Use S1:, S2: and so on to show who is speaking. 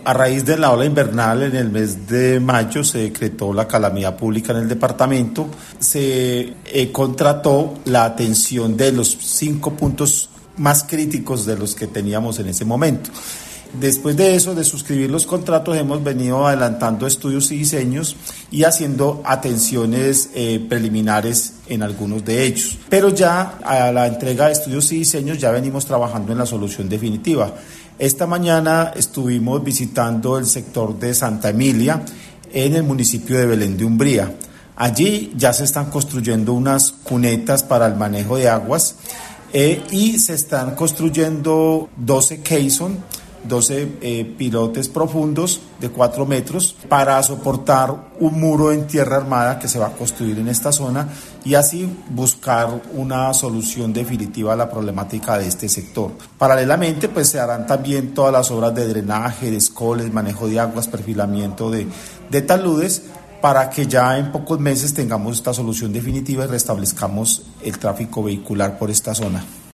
S1: A raíz de la ola invernal, en el mes de mayo se decretó la calamidad pública en el departamento. Se contrató la atención de los 5 puntos más críticos de los que teníamos en ese momento. Después de eso, de suscribir los contratos, hemos venido adelantando estudios y diseños y haciendo atenciones preliminares en algunos de ellos. Pero ya a la entrega de estudios y diseños ya venimos trabajando en la solución definitiva. Esta mañana estuvimos visitando el sector de Santa Emilia en el municipio de Belén de Umbría. Allí ya se están construyendo unas cunetas para el manejo de aguas y se están construyendo 12 caissons, 12 pilotes profundos de 4 metros para soportar un muro en tierra armada que se va a construir en esta zona y así buscar una solución definitiva a la problemática de este sector. Paralelamente, pues se harán también todas las obras de drenaje, de escoles, manejo de aguas, perfilamiento de taludes, para que ya en pocos meses tengamos esta solución definitiva y restablezcamos el tráfico vehicular por esta zona.